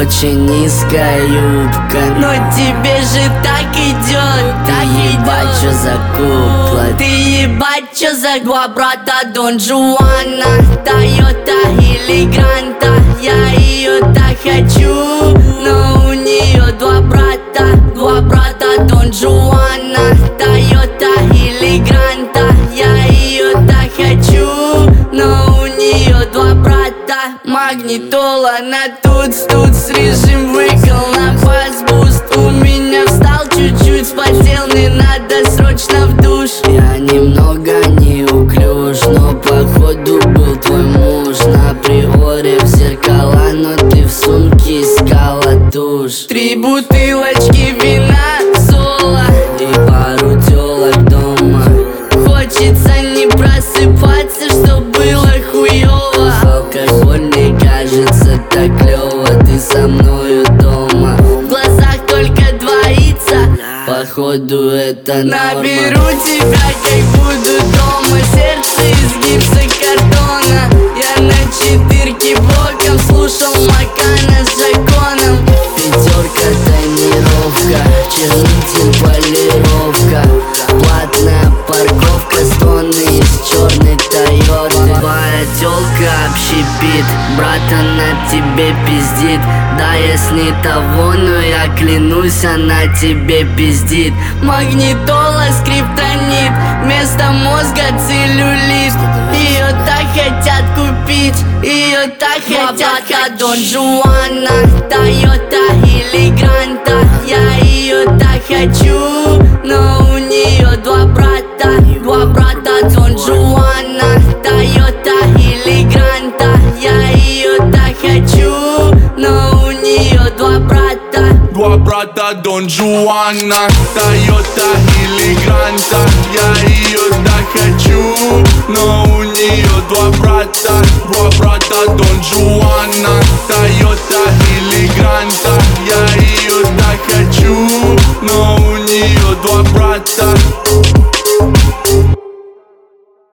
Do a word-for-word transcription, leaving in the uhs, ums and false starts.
очень низкая юбка, но тебе же так идет, так идет. Ебать, чё за кукла? Ты ебать, чё за два брата Дон Жуана, Тойота или Гранта. Я ее так хочу, но у нее два брата, два брата Дон Жуана, Тойота или Гранта. Я ее так хочу, но у нее два брата. Магнитола на туц-туц, режим выкол на бас-буст. У меня встал чуть-чуть, спотел, мне надо срочно в душ. Я немного неуклюж, но походу был твой муж. На приоре в зеркала, но ты в сумке искала тушь. Три бутылочки вина, соло и пару тёлок дома. Хочется не просыпаться, что было хуёво. Алкоголь мне кажется так клёво, ты со мною дома. В глазах только двоится, походу это норма. Наберу тебя, как буду дома. Сердце из гипсокартона. Я на четырке боком слушал Макана с Жаконом. Пятерка тонировка, чернитель полировка, платная парковка, стоны из черной Тойоты. Твоя тёлка общепит, брат, она тебе пиздит. Да, я с ней того, но я клянусь, она тебе пиздит. Магнитола, скриптонит, вместо мозга целлюлит. Ее так хотят купить, ее так хотят. Дон Жуана, Тойота или Гранта. Я ее так хочу, но у нее два брата, два брата Дон Жуана, Тойота или Гранта. Я ее так хочу, но у нее два брата. Два брата Дон Жуана, Тойота или Гранта. Я ее так хочу, но у нее два брата. Два брата Дон Жуана, Тойота или Гранта. Я ее так хочу, но у нее два брата.